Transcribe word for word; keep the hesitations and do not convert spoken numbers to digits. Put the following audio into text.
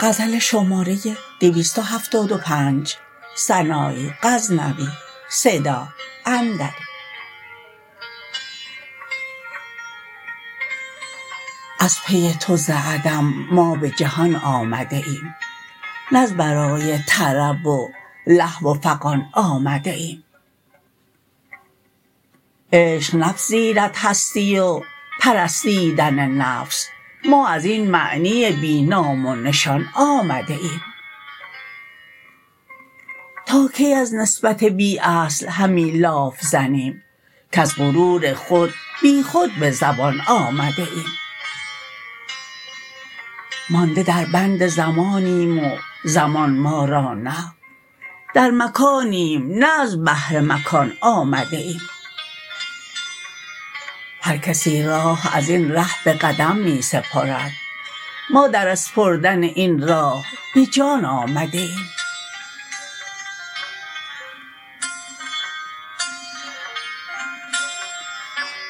غزل شماره دویست و هفتاد و پنج. سنایی غزنوی. صدا اندری. از پی تو ز عدم ما به جهان آمده ایم، نه از برای طرب و لهو و فغان آمده ایم. عشق نپذیرد هستی و پرستیدن نفس، ما از این معنی بی نام و نشان آمده ایم. تا کی از نسبت بی اصل همی لاف زنیم، کز غرور خود بی خود به زبان آمده ایم. مانده در بند زمانیم و زمان ما را نه، در مکانیم نه از بهر مکان آمده ایم. هر کسی راه ازین ره به قدم می سپرد، ما در اسپردن این راه به جان آمده ایم.